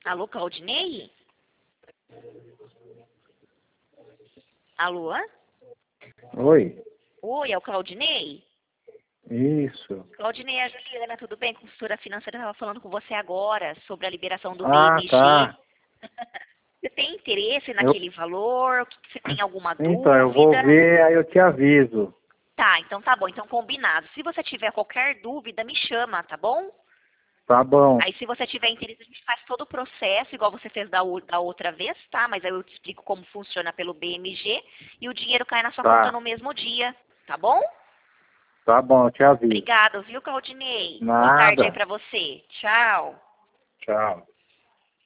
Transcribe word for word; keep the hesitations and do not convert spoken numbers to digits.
Alô, Claudinei? Alô? Oi. Oi, é o Claudinei? Isso. Claudinei, é a Juliana, tudo bem? Consultora financeira, estava falando com você agora sobre a liberação do Ah, B M G. tá. Você tem interesse Eu, naquele valor? O que que Você tem alguma então, eu vou dúvida? ver, aí eu te aviso. Tá, então tá bom, então combinado. Se você tiver qualquer dúvida, me chama, tá bom? Tá bom. Aí se você tiver interesse, a gente faz todo o processo, igual você fez da, o- da outra vez, tá? Mas aí eu te explico como funciona pelo B M G e o dinheiro cai na sua conta Tá. no mesmo dia, tá bom? Tá bom, eu te aviso. Obrigado, viu, Claudinei? Boa tarde aí Nada. pra você. Tchau. Tchau.